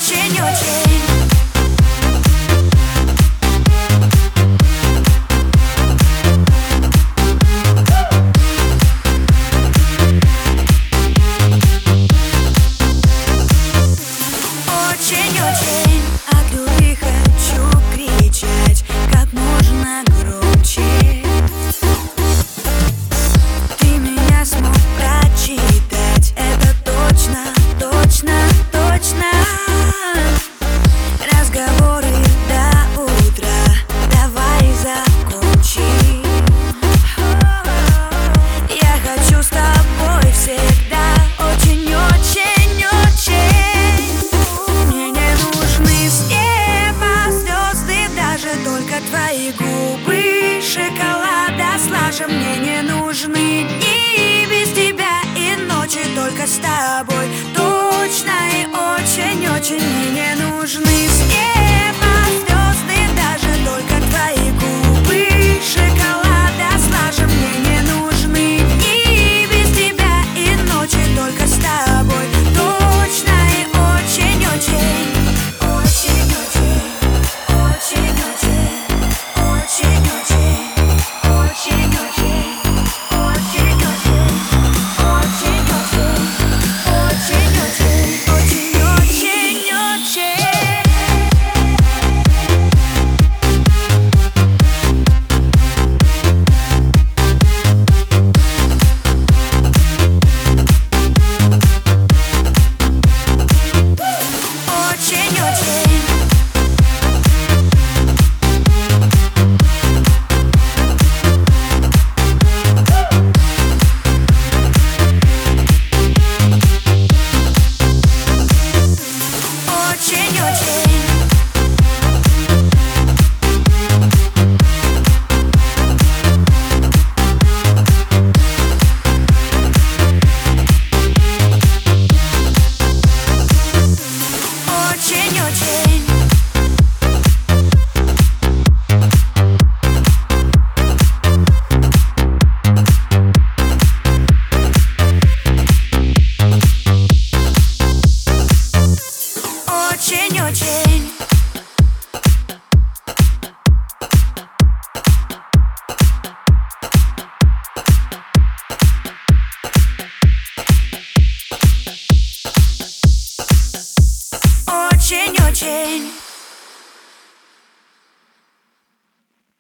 очень-очень. Очень-очень от любви хочу кричать как можно громче. Ты меня смог прочитать, это точно, точно, точно. Разговоры до утра, давай закончим. Я хочу с тобой всегда, очень-очень, очень. Мне не нужны с неба звезды, даже только твои губы шоколада слаже. Мне не нужны дни без тебя и ночи только с тобой, точно и очень-очень. Мне не нужны с неба звезды, даже только твои губы шоколада слаже. Мне не нужны дни без тебя и ночи только с тобой, точно и очень-очень. Очень-очень, очень-очень, очень-очень, очень-очень, очень-очень, очень-очень, очень-очень, очень-очень. Очень-очень. Очень-очень. Очень-очень. Очень-очень. Очень-очень.